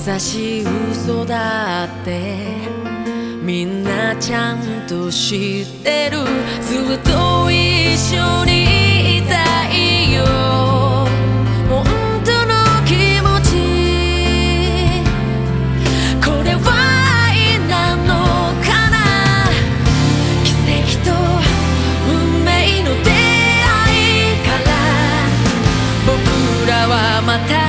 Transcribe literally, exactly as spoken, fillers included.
優しい嘘だってみんなちゃんと知ってる。ずっと一緒にいたいよ本当の気持ち。これは愛なのかな。奇跡と運命の出会いから僕らはまた